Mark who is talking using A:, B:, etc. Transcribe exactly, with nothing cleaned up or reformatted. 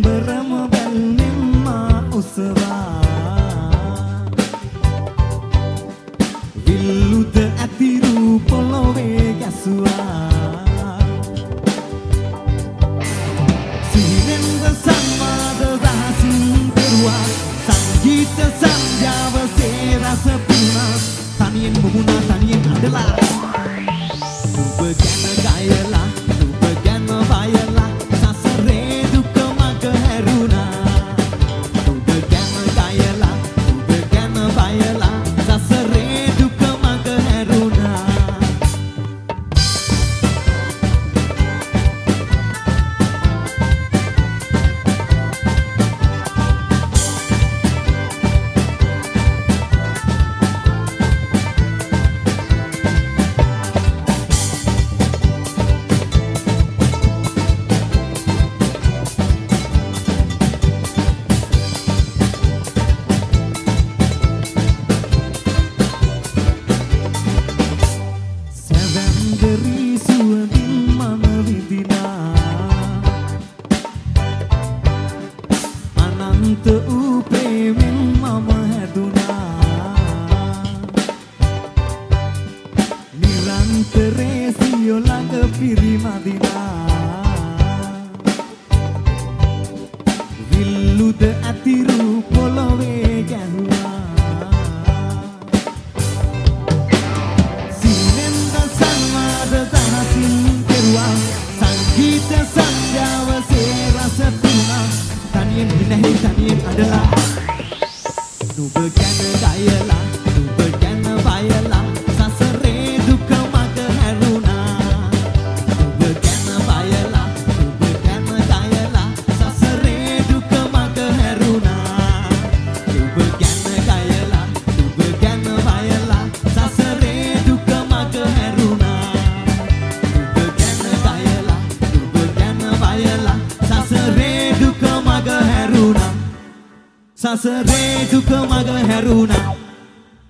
A: දෙවරම බැල්ලෙන් මා උසවා විල්ලුද ඇතිරු පොළොවේ ගැසුවා සිහිනෙන්ද සංවාද රහසින් කෙරුවා සංගීත සංජාව සේරස පුණා තනියෙන් මුමුණා තනියෙන් අඬලා නුඹ ගැන ගයලා නුඹ ගැන වයලා සසරේ දුක මග හැරුණා නුඹ ගැන ගයලා නුඹ ගැන වයලා සසරේ දුක මග හැරුණා අනන්ත වූ ප්‍රේමෙන් මම හැදුනා නිරන්තරේ සියෝ ළඟ පිරිමදිනා විල්ලුද ඇතිරු පොළොවේ ගැහුවා සිහිනෙන්ද සංවාද දහසින් කෙරුවා සංගීත සංජාව සේරස පුණා තනියෙන් විනහි තනියෙන් අඬලා නුඹ ගැන ගයලා නුඹ ගැන වයලා සසරේ දුක මග හැරුණා නුඹ ගැන වයලා නුඹ ගැන ගයලා සසරේ දුක මග හැරුණා නුඹ ගැන ගයලා නුඹ ගැන වයලා සසරේ දුක මග හැරුණා නුඹ ගැන ගයලා නුඹ ගැන වයලා සසරේ දුක මග හැරුණා සසරේ දුක මග හැරුණා